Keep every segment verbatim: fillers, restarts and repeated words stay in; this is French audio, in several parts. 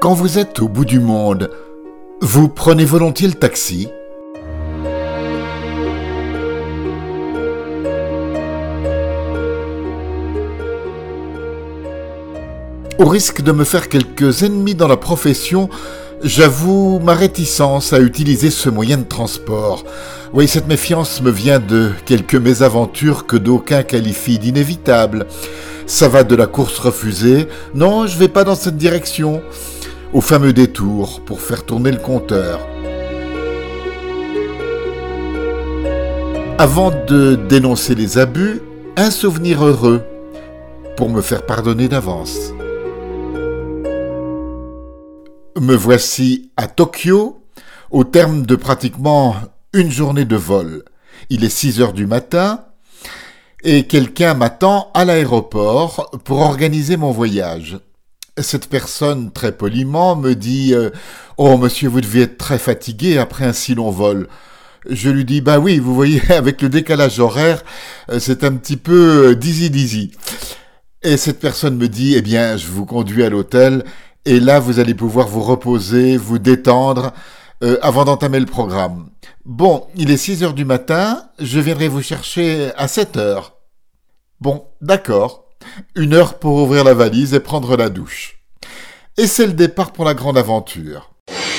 Quand vous êtes au bout du monde, vous prenez volontiers le taxi ? Au risque de me faire quelques ennemis dans la profession, j'avoue ma réticence à utiliser ce moyen de transport. Oui, cette méfiance me vient de quelques mésaventures que d'aucuns qualifient d'inévitables. Ça va de la course refusée, non, je vais pas dans cette direction, au fameux détour pour faire tourner le compteur. Avant de dénoncer les abus, un souvenir heureux pour me faire pardonner d'avance. Me voici à Tokyo, au terme de pratiquement une journée de vol. Il est six heures du matin et quelqu'un m'attend à l'aéroport pour organiser mon voyage. Cette personne, très poliment, me dit euh, « Oh, monsieur, vous devez être très fatigué après un si long vol. » Je lui dis « Bah oui, vous voyez, avec le décalage horaire, c'est un petit peu dizzy-dizzy. » Et cette personne me dit « Eh bien, je vous conduis à l'hôtel et là, vous allez pouvoir vous reposer, vous détendre euh, avant d'entamer le programme. Bon, il est six heures du matin, je viendrai vous chercher à sept heures. » Bon, d'accord. Une heure pour ouvrir la valise et prendre la douche. Et c'est le départ pour la grande aventure.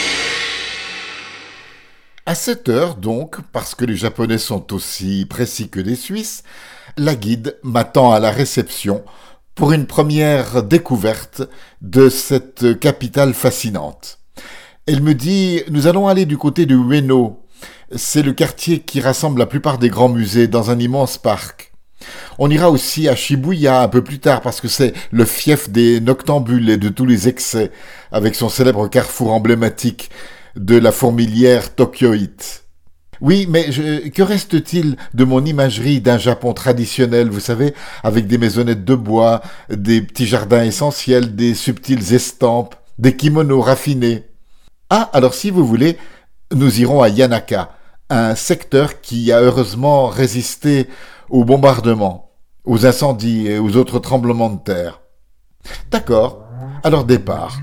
À sept heures donc, parce que les Japonais sont aussi précis que les Suisses, la guide m'attend à la réception pour une première découverte de cette capitale fascinante. Elle me dit « Nous allons aller du côté de Ueno. C'est le quartier qui rassemble la plupart des grands musées dans un immense parc. On ira aussi à Shibuya un peu plus tard parce que c'est le fief des noctambules et de tous les excès, avec son célèbre carrefour emblématique de la fourmilière tokyoïte. Oui, mais je, que reste-t-il de mon imagerie d'un Japon traditionnel, vous savez, avec des maisonnettes de bois, des petits jardins essentiels, des subtiles estampes, des kimonos raffinés? Ah, alors si vous voulez, nous irons à Yanaka, un secteur qui a heureusement résisté aux bombardements, aux incendies et aux autres tremblements de terre. D'accord, alors départ.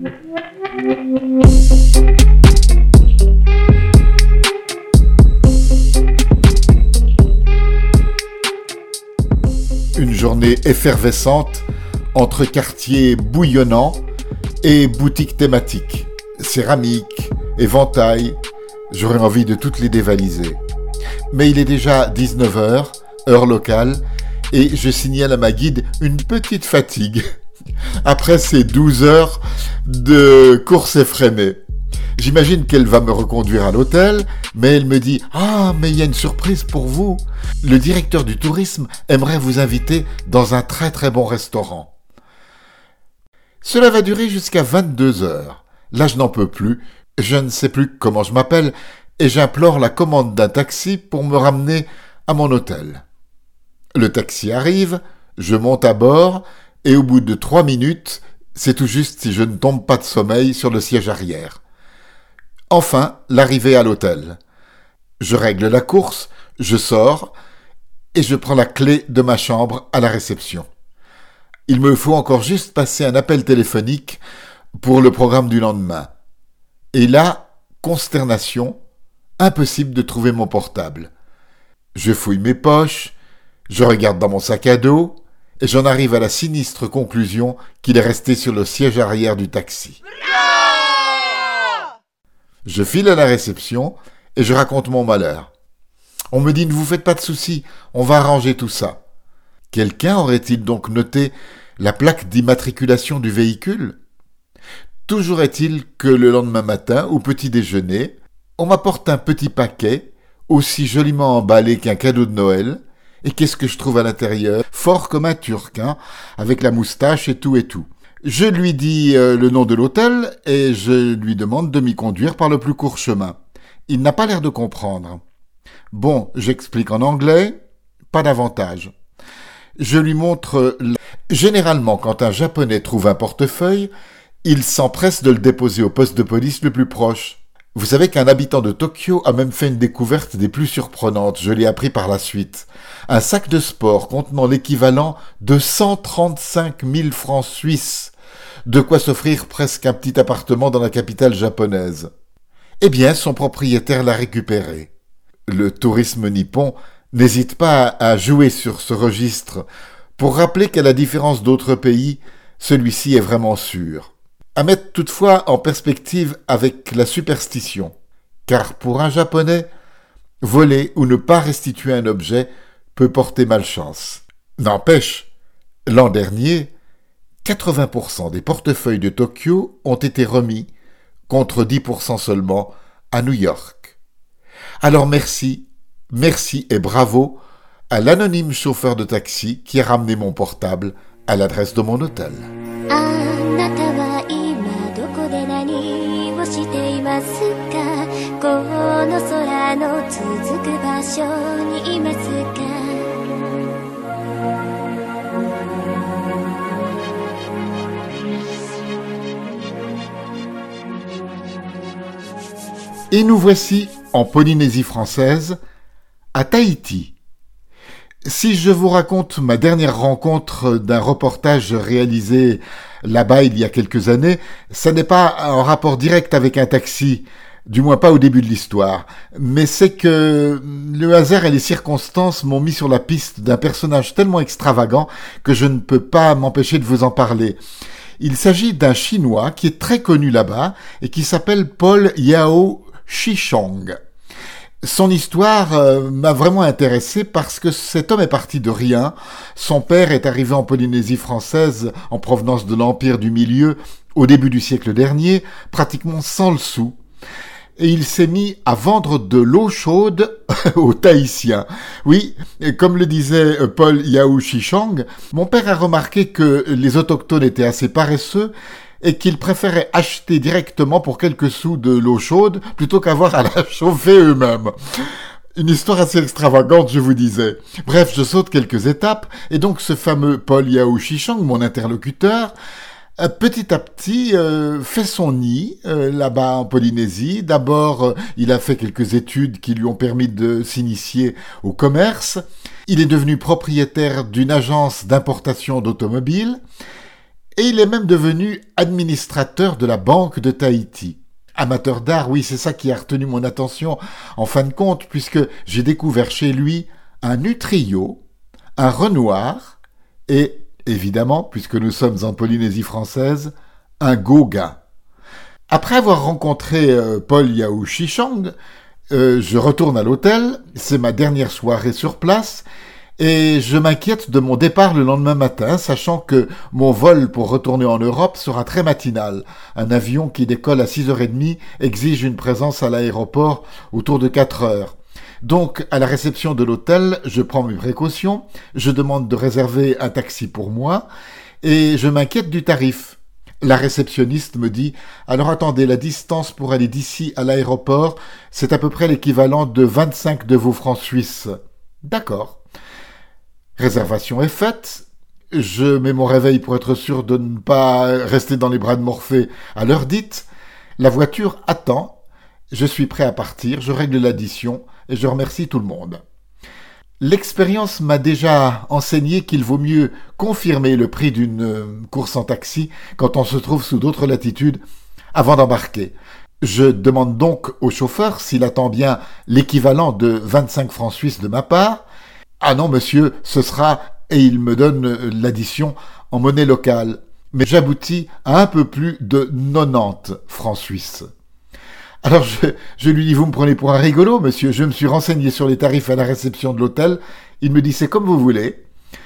Une journée effervescente entre quartiers bouillonnants et boutiques thématiques, céramiques, éventails, j'aurais envie de toutes les dévaliser. Mais il est déjà dix-neuf heures, heure locale, et je signale à ma guide une petite fatigue après ces douze heures de course effrénée. J'imagine qu'elle va me reconduire à l'hôtel, mais elle me dit « Ah, mais il y a une surprise pour vous. Le directeur du tourisme aimerait vous inviter dans un très très bon restaurant. » Cela va durer jusqu'à vingt-deux heures. Là, je n'en peux plus, je ne sais plus comment je m'appelle, et j'implore la commande d'un taxi pour me ramener à mon hôtel. Le taxi arrive, je monte à bord, et au bout de trois minutes, c'est tout juste si je ne tombe pas de sommeil sur le siège arrière. Enfin, l'arrivée à l'hôtel. Je règle la course, je sors, et je prends la clé de ma chambre à la réception. Il me faut encore juste passer un appel téléphonique pour le programme du lendemain. Et là, consternation, impossible de trouver mon portable. Je fouille mes poches, je regarde dans mon sac à dos, et j'en arrive à la sinistre conclusion qu'il est resté sur le siège arrière du taxi. Je file à la réception et je raconte mon malheur. On me dit « Ne vous faites pas de soucis, on va arranger tout ça. » Quelqu'un aurait-il donc noté la plaque d'immatriculation du véhicule ? Toujours est-il que le lendemain matin, au petit déjeuner, on m'apporte un petit paquet, aussi joliment emballé qu'un cadeau de Noël, et qu'est-ce que je trouve à l'intérieur ? Fort comme un Turc, hein, avec la moustache et tout et tout. Je lui dis euh, le nom de l'hôtel et je lui demande de m'y conduire par le plus court chemin. Il n'a pas l'air de comprendre. Bon, j'explique en anglais, pas d'avantage. Je lui montre... La... Généralement, quand un Japonais trouve un portefeuille, il s'empresse de le déposer au poste de police le plus proche. Vous savez qu'un habitant de Tokyo a même fait une découverte des plus surprenantes, je l'ai appris par la suite. Un sac de sport contenant l'équivalent de cent trente-cinq mille francs suisses, de quoi s'offrir presque un petit appartement dans la capitale japonaise. Eh bien, son propriétaire l'a récupéré. Le tourisme nippon n'hésite pas à jouer sur ce registre pour rappeler qu'à la différence d'autres pays, celui-ci est vraiment sûr. À mettre toutefois en perspective avec la superstition, car pour un Japonais, voler ou ne pas restituer un objet peut porter malchance. N'empêche, l'an dernier, quatre-vingts pour cent des portefeuilles de Tokyo ont été remis, contre dix pour cent seulement, à New York. Alors merci, merci et bravo à l'anonyme chauffeur de taxi qui a ramené mon portable à l'adresse de mon hôtel. Et nous voici en Polynésie française, à Tahiti. Si je vous raconte ma dernière rencontre d'un reportage réalisé là-bas il y a quelques années, ça n'est pas en rapport direct avec un taxi, du moins pas au début de l'histoire, mais c'est que le hasard et les circonstances m'ont mis sur la piste d'un personnage tellement extravagant que je ne peux pas m'empêcher de vous en parler. Il s'agit d'un Chinois qui est très connu là-bas et qui s'appelle Paul Yao Shishong. Son histoire euh, m'a vraiment intéressé parce que cet homme est parti de rien. Son père est arrivé en Polynésie française en provenance de l'Empire du Milieu au début du siècle dernier, pratiquement sans le sou. Et il s'est mis à vendre de l'eau chaude aux Tahitiens. Oui, comme le disait Paul Yao Shishong, mon père a remarqué que les autochtones étaient assez paresseux et qu'ils préféraient acheter directement pour quelques sous de l'eau chaude plutôt qu'avoir à la chauffer eux-mêmes. Une histoire assez extravagante, je vous disais. Bref, je saute quelques étapes, et donc ce fameux Paul Yao Shishong, mon interlocuteur, euh, petit à petit euh, fait son nid euh, là-bas en Polynésie. D'abord, euh, il a fait quelques études qui lui ont permis de s'initier au commerce. Il est devenu propriétaire d'une agence d'importation d'automobiles, et il est même devenu administrateur de la Banque de Tahiti. Amateur d'art, oui, c'est ça qui a retenu mon attention en fin de compte, puisque j'ai découvert chez lui un utrillo, un Renoir et, évidemment, puisque nous sommes en Polynésie française, un Gauguin. Après avoir rencontré euh, Paul Yao Shishong, euh, je retourne à l'hôtel, c'est ma dernière soirée sur place, et je m'inquiète de mon départ le lendemain matin, sachant que mon vol pour retourner en Europe sera très matinal. Un avion qui décolle à six heures trente exige une présence à l'aéroport autour de quatre heures. Donc, à la réception de l'hôtel, je prends mes précautions, je demande de réserver un taxi pour moi, et je m'inquiète du tarif. La réceptionniste me dit « Alors attendez, la distance pour aller d'ici à l'aéroport, c'est à peu près l'équivalent de vingt-cinq de vos francs suisses. » D'accord. Réservation est faite, je mets mon réveil pour être sûr de ne pas rester dans les bras de Morphée à l'heure dite, la voiture attend, je suis prêt à partir, je règle l'addition et je remercie tout le monde. L'expérience m'a déjà enseigné qu'il vaut mieux confirmer le prix d'une course en taxi quand on se trouve sous d'autres latitudes avant d'embarquer. Je demande donc au chauffeur s'il attend bien l'équivalent de vingt-cinq francs suisses de ma part. Ah non, monsieur, ce sera, et il me donne l'addition en monnaie locale. Mais j'aboutis à un peu plus de quatre-vingt-dix francs suisses. Alors je, je lui dis, vous me prenez pour un rigolo, monsieur, je me suis renseigné sur les tarifs à la réception de l'hôtel. Il me dit, c'est comme vous voulez.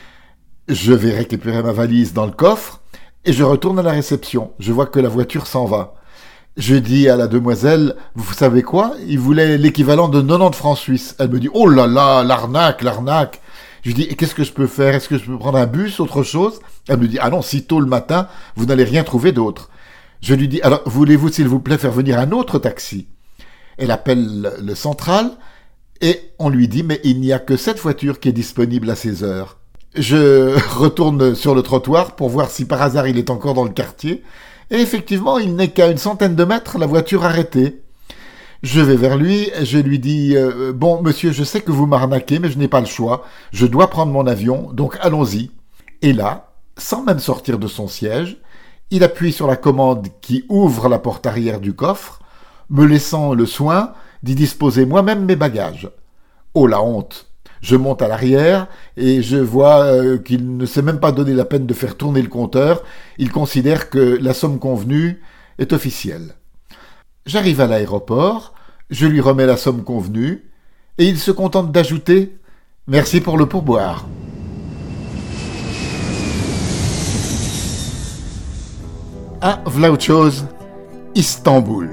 Je vais récupérer ma valise dans le coffre, et je retourne à la réception. Je vois que la voiture s'en va. Je dis à la demoiselle, vous savez quoi? Il voulait l'équivalent de quatre-vingt-dix francs suisses. Elle me dit, oh là là, l'arnaque, l'arnaque. Je lui dis, et qu'est-ce que je peux faire? Est-ce que je peux prendre un bus, autre chose? Elle me dit, ah non, si tôt le matin, vous n'allez rien trouver d'autre. Je lui dis, alors, voulez-vous, s'il vous plaît, faire venir un autre taxi? Elle appelle le central, et on lui dit, mais il n'y a que cette voiture qui est disponible à ces heures. Je retourne sur le trottoir pour voir si par hasard il est encore dans le quartier. Et effectivement, il n'est qu'à une centaine de mètres, la voiture arrêtée. Je vais vers lui et je lui dis euh, « Bon, monsieur, je sais que vous m'arnaquez, mais je n'ai pas le choix. Je dois prendre mon avion, donc allons-y. » Et là, sans même sortir de son siège, il appuie sur la commande qui ouvre la porte arrière du coffre, me laissant le soin d'y disposer moi-même mes bagages. Oh la honte! Je monte à l'arrière et je vois euh, qu'il ne s'est même pas donné la peine de faire tourner le compteur. Il considère que la somme convenue est officielle. J'arrive à l'aéroport, je lui remets la somme convenue et il se contente d'ajouter « Merci pour le pourboire ». Ah, v'là autre chose, Istanbul.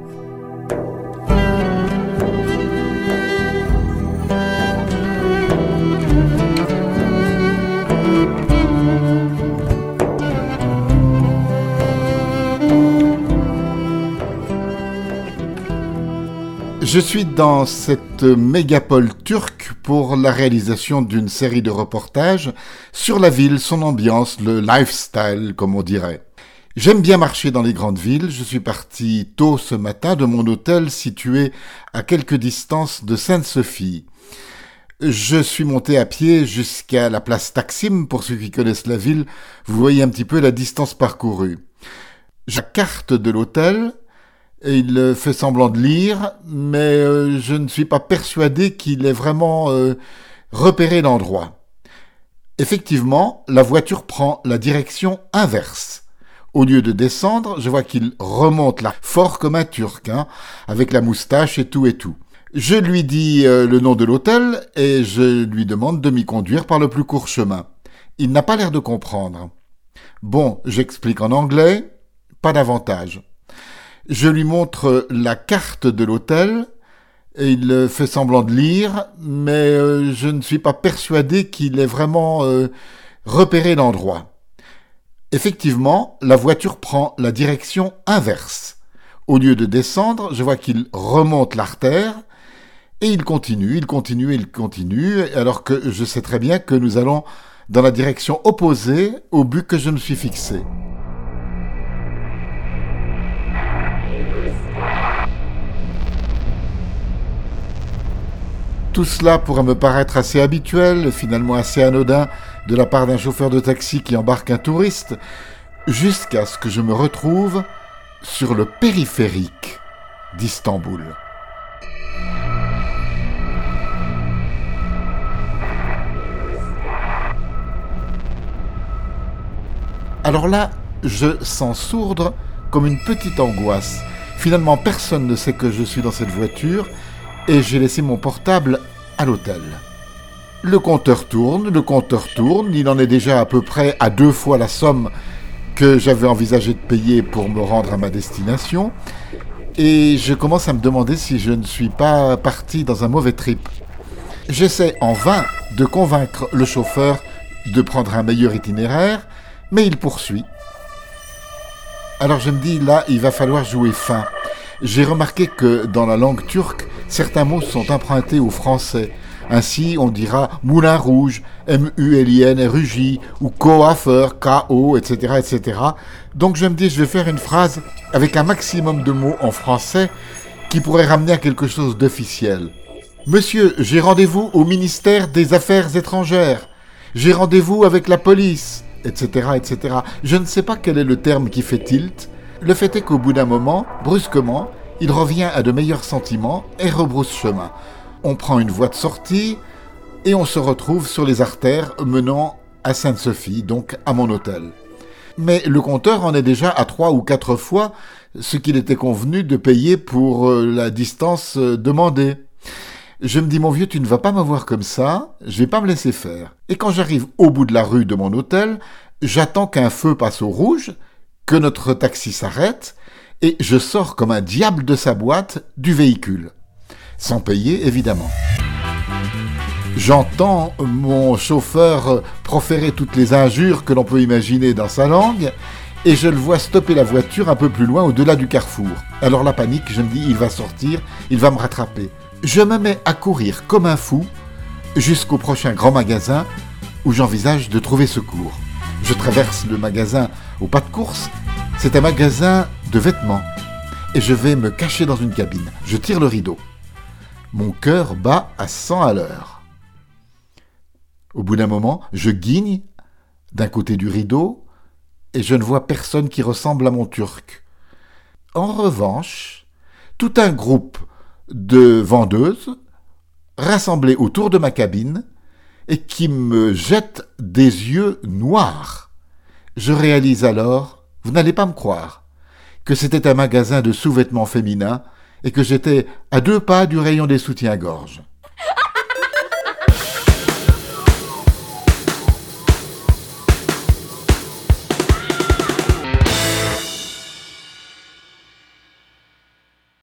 Je suis dans cette mégapole turque pour la réalisation d'une série de reportages sur la ville, son ambiance, le lifestyle, comme on dirait. J'aime bien marcher dans les grandes villes. Je suis parti tôt ce matin de mon hôtel situé à quelque distance de Sainte-Sophie. Je suis monté à pied jusqu'à la place Taksim. Pour ceux qui connaissent la ville, vous voyez un petit peu la distance parcourue. J'ai la carte de l'hôtel. Et il fait semblant de lire, mais euh, je ne suis pas persuadé qu'il ait vraiment euh, repéré l'endroit. Effectivement, la voiture prend la direction inverse. Au lieu de descendre, je vois qu'il remonte là, fort comme un Turc, hein, avec la moustache et tout et tout. Je lui dis euh, le nom de l'hôtel et je lui demande de m'y conduire par le plus court chemin. Il n'a pas l'air de comprendre. Bon, j'explique en anglais, pas davantage. Je lui montre la carte de l'hôtel et il fait semblant de lire, mais euh, je ne suis pas persuadé qu'il ait vraiment euh, repéré l'endroit. Effectivement, la voiture prend la direction inverse. Au lieu de descendre, je vois qu'il remonte l'artère et il continue, il continue, il continue, alors que je sais très bien que nous allons dans la direction opposée au but que je me suis fixé. Tout cela pourrait me paraître assez habituel, finalement assez anodin, de la part d'un chauffeur de taxi qui embarque un touriste, jusqu'à ce que je me retrouve sur le périphérique d'Istanbul. Alors là, je sens sourdre comme une petite angoisse. Finalement, personne ne sait que je suis dans cette voiture, et j'ai laissé mon portable à l'hôtel. Le compteur tourne, le compteur tourne, il en est déjà à peu près à deux fois la somme que j'avais envisagé de payer pour me rendre à ma destination, et je commence à me demander si je ne suis pas parti dans un mauvais trip. J'essaie en vain de convaincre le chauffeur de prendre un meilleur itinéraire, mais il poursuit. Alors je me dis, là, il va falloir jouer fin. J'ai remarqué que dans la langue turque, certains mots sont empruntés au français. Ainsi, on dira moulin rouge, M U L I N R U J, ou coiffeur, K O, et cetera, et cetera. Donc je me dis, je vais faire une phrase avec un maximum de mots en français qui pourrait ramener à quelque chose d'officiel. Monsieur, j'ai rendez-vous au ministère des Affaires étrangères. J'ai rendez-vous avec la police, et cetera, et cetera. Je ne sais pas quel est le terme qui fait tilt. Le fait est qu'au bout d'un moment, brusquement, il revient à de meilleurs sentiments et rebrousse chemin. On prend une voie de sortie et on se retrouve sur les artères menant à Sainte-Sophie, donc à mon hôtel. Mais le compteur en est déjà à trois ou quatre fois ce qu'il était convenu de payer pour la distance demandée. Je me dis, mon vieux, tu ne vas pas m'avoir comme ça, je vais pas me laisser faire. Et quand j'arrive au bout de la rue de mon hôtel, j'attends qu'un feu passe au rouge, que notre taxi s'arrête, et je sors comme un diable de sa boîte du véhicule. Sans payer, évidemment. J'entends mon chauffeur proférer toutes les injures que l'on peut imaginer dans sa langue, et je le vois stopper la voiture un peu plus loin, au-delà du carrefour. Alors la panique, je me dis, il va sortir, il va me rattraper. Je me mets à courir comme un fou jusqu'au prochain grand magasin où j'envisage de trouver secours. Je traverse le magasin au pas de course. C'est un magasin de vêtements. et je vais me cacher dans une cabine. Je tire le rideau. Mon cœur bat à cent à l'heure. Au bout d'un moment, je guigne d'un côté du rideau et je ne vois personne qui ressemble à mon Turc. En revanche, tout un groupe de vendeuses rassemblées autour de ma cabine et qui me jettent des yeux noirs. Je réalise alors, vous n'allez pas me croire, que c'était un magasin de sous-vêtements féminins et que j'étais à deux pas du rayon des soutiens-gorge.